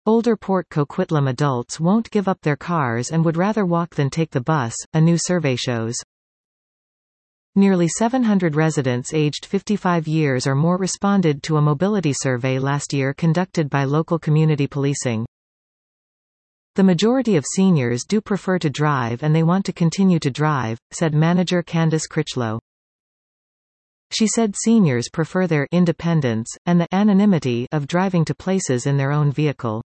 Older Port Coquitlam adults won't give up their cars and would rather walk than take the bus, a new survey shows. Nearly 700 residents aged 55 years or more responded to a mobility survey last year conducted by local community policing. The majority of seniors do prefer to drive and they want to continue to drive, said manager Candice Critchlow. She said seniors prefer their independence, and the anonymity of driving to places in their own vehicle.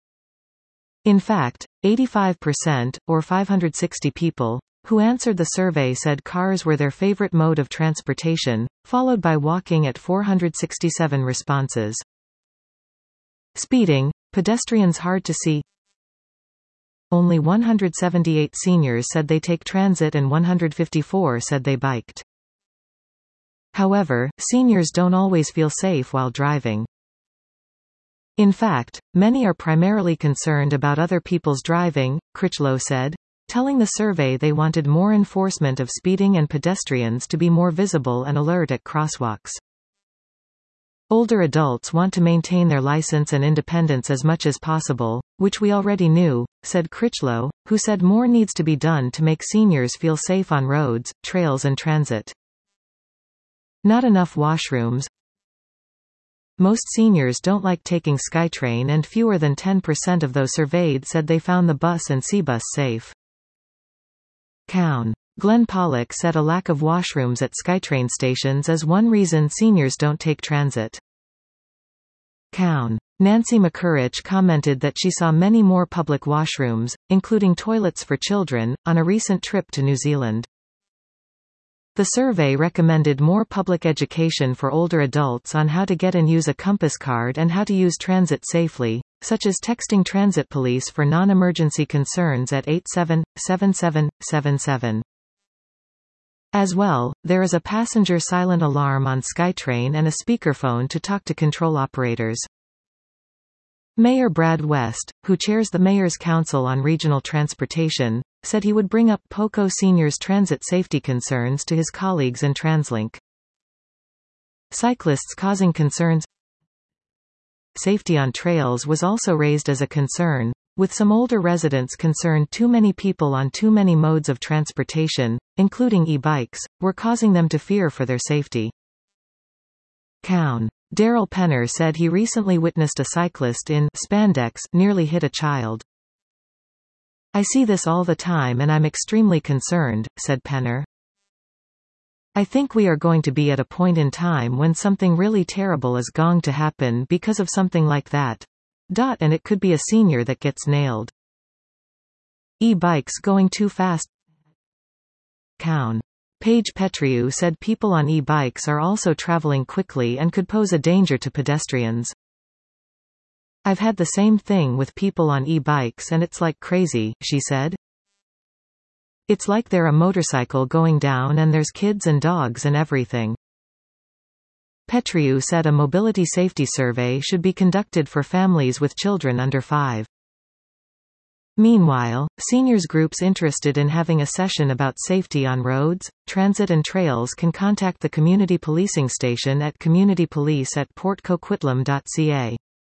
In fact, 85%, or 560 people, who answered the survey said cars were their favorite mode of transportation, followed by walking at 467 responses. Speeding, pedestrians hard to see. Only 178 seniors said they take transit and 154 said they biked. However, seniors don't always feel safe while driving. In fact, many are primarily concerned about other people's driving, Critchlow said, telling the survey they wanted more enforcement of speeding and pedestrians to be more visible and alert at crosswalks. Older adults want to maintain their license and independence as much as possible, which we already knew, said Critchlow, who said more needs to be done to make seniors feel safe on roads, trails and transit. Not enough washrooms. Most seniors don't like taking SkyTrain and fewer than 10% of those surveyed said they found the bus and C-bus safe. Cown. Glenn Pollock said a lack of washrooms at SkyTrain stations is one reason seniors don't take transit. Cown. Nancy McCurrich commented that she saw many more public washrooms, including toilets for children, on a recent trip to New Zealand. The survey recommended more public education for older adults on how to get and use a Compass card and how to use transit safely, such as texting transit police for non-emergency concerns at 877777. As well, there is a passenger silent alarm on SkyTrain and a speakerphone to talk to control operators. Mayor Brad West, who chairs the Mayor's Council on Regional Transportation, said he would bring up POCO seniors' transit safety concerns to his colleagues in TransLink. Cyclists causing concerns. Safety on trails was also raised as a concern, with some older residents concerned too many people on too many modes of transportation, including e-bikes, were causing them to fear for their safety. Cown. Daryl Penner said he recently witnessed a cyclist in spandex nearly hit a child. I see this all the time and I'm extremely concerned, said Penner. I think we are going to be at a point in time when something really terrible is going to happen because of something like that. And it could be a senior that gets nailed. E-bikes going too fast. Cown. Paige Petriou said people on e-bikes are also traveling quickly and could pose a danger to pedestrians. I've had the same thing with people on e-bikes and it's like crazy, she said. It's like they're a motorcycle going down and there's kids and dogs and everything. Petriou said a mobility safety survey should be conducted for families with children under 5. Meanwhile, seniors groups interested in having a session about safety on roads, transit and trails can contact the community policing station at communitypolice@portcoquitlam.ca.